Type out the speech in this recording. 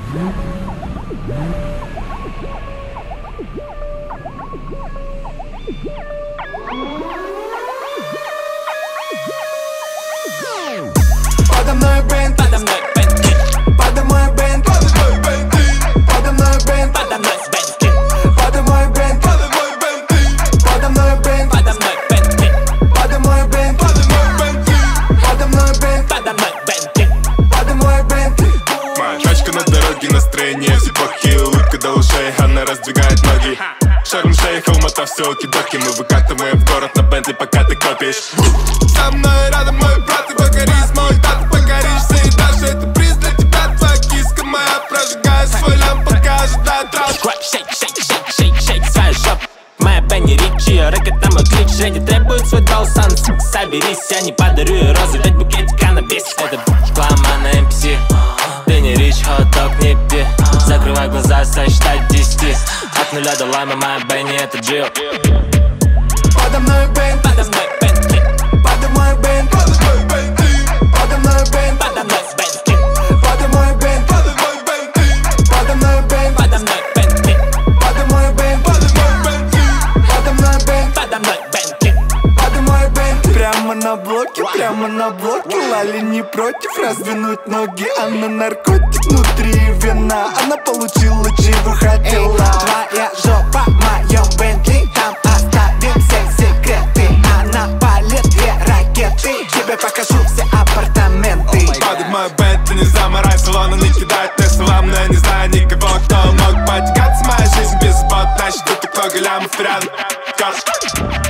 Подо мной бренд, подо мной Бентли, подо мной бренд, подо мной Бентли, подо мной бренд, подо мной Бентли, подо мой бренд, подо мой Бентли, подо мной бренд, подо мной Бентли, подо мой бренд, подо мой Бентли, подо мной бренд, подо мой Бентли, подо мой Бентли. Моя тачка на дороге, настроение все плохие, улыбка до ушей, она раздвигает ноги. Шарм-Шейх, Алмата, все оки-доки, мы выкатываем в город на Бентли, пока ты копишь. Со мной рядом мой брат, ты покорись, мой тат, покоришься, и даже это приз для тебя. Твоя киска моя прожигает свой лям, пока ожидает раз. Шейк, шейк, шейк, шейк, шейк, своя жопа. Моя Бенни Ричи, рэк это мой клич. Женя требует свой долсан, соберись, я не подарю ей розы, ведь букетик она бесит. Это клама на МПС, Бенни Рич, хот-дог не пи. Закрывай глаза, сосчитай 10. От нуля до лайма, моя Бенни это Джил. Подо мной бренд, подо мной Бентли, подо мой бренд, подо мой Бентли, подо мной бренд, подо мной Бентли, подо мой бренд, подо мой Бентли, подо мной бренд, подо мной Бентли, подо мой бренд, подо мой Бентли, подо мной бренд, подо мной Бентли, подо мой бренд. Прямо на блоке, Лали не против раздвинуть ноги. Она наркотик внутри вина, она получила чего хотела. Твоя жопа в моем Бентли, там оставим все секреты. Она палит 2 ракеты, тебе покажу все апартаменты. Под мой Бентли не заморай салона, не кидает мне салам, но я не знаю никого, кто мог потягаться. Моя жизнь без бот, значит тут много лямов рядом.